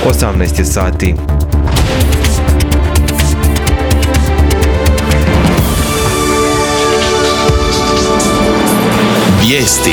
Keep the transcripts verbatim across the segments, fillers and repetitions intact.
osamnaest je sati. Vijesti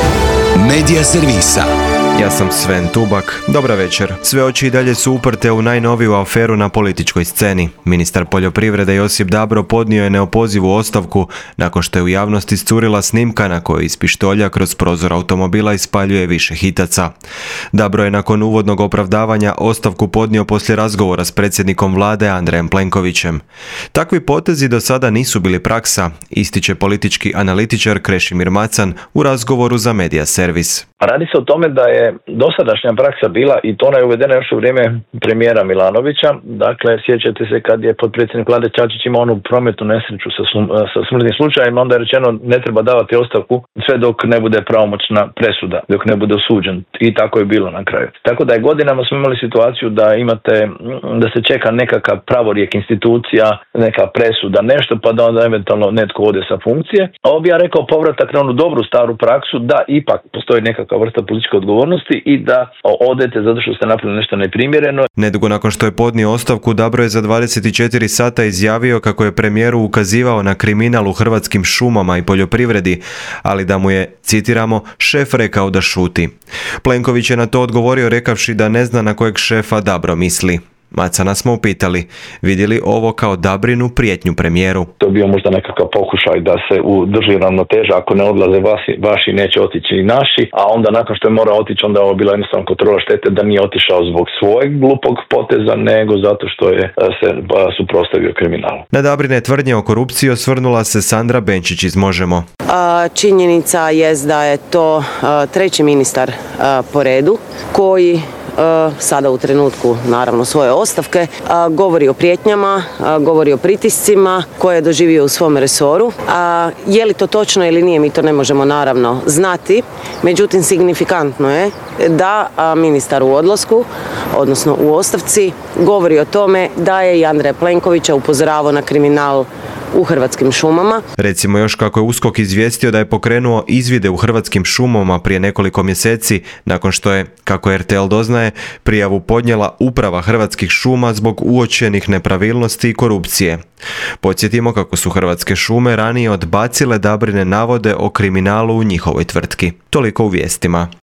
Medija servisa. Ja sam Sven Tubak. Dobra večer. Sve oči i dalje su uprte u najnoviju aferu na političkoj sceni. Ministar poljoprivrede Josip Dabro podnio je neopozivu ostavku nakon što je u javnosti iscurila snimka na kojoj iz pištolja kroz prozor automobila ispaljuje više hitaca. Dabro je nakon uvodnog opravdavanja ostavku podnio poslije razgovora s predsjednikom vlade Andrejem Plenkovićem. Takvi potezi do sada nisu bili praksa, ističe politički analitičar Krešimir Macan u razgovoru za Medija servis. Radi se o tome da je dosadašnja praksa bila, i to ona je uvedena još u vrijeme premijera Milanovića. Dakle, sjećate se kad je potpredsjednik vlade Čačić imao onu prometnu nesreću sa, sum, sa smrtnim slučajem, onda je rečeno ne treba davati ostavku sve dok ne bude pravomoćna presuda, dok ne bude osuđen. I tako je bilo na kraju. Tako da je godinama smo imali situaciju da imate, da se čeka nekakav pravorijek institucija, neka presuda, nešto, pa da onda eventualno netko ode sa funkcije. A ovo bi ja rekao povratak na onu dobru staru praksu da ipak postoji nekakva vrsta političke odgovornosti i da odete zato što ste napravili nešto neprimjereno. Nedugo nakon što je podnio ostavku, Dabro je za dvadeset četiri sata izjavio kako je premijeru ukazivao na kriminal u hrvatskim šumama i poljoprivredi, ali da mu je, citiramo, šef rekao da šuti. Plenković je na to odgovorio rekavši da ne zna na kojeg šefa Dabro misli. Macana smo upitali, vidi li ovo kao Dabrinu prijetnju premijeru? To je bio možda nekakav pokušaj da se udrži ravnoteža, ako ne odlaze vaši, vaši neće otići i naši, a onda nakon što je morao otići, onda je ovo bila jednostavno kontrola štete da nije otišao zbog svojeg glupog poteza, nego zato što je se suprotstavio kriminalu. Na Dabrine tvrdnje o korupciji osvrnula se Sandra Benčić iz Možemo. A, činjenica je da je to a, treći ministar a, po redu koji sada u trenutku naravno svoje ostavke, govori o prijetnjama, govori o pritiscima koje je doživio u svom resoru. Je li to točno ili nije, mi to ne možemo naravno znati, međutim signifikantno je da ministar u odlasku, odnosno u ostavci, govori o tome da je i Andreja Plenkovića upozoravao na kriminal u Hrvatskim šumama. Recimo još kako je USKOK izvijestio da je pokrenuo izvide u Hrvatskim šumama prije nekoliko mjeseci nakon što je, kako R T L doznaje, prijavu podnijela uprava Hrvatskih šuma zbog uočenih nepravilnosti i korupcije. Podsjetimo kako su Hrvatske šume ranije odbacile Dabrine navode o kriminalu u njihovoj tvrtki. Toliko u vijestima.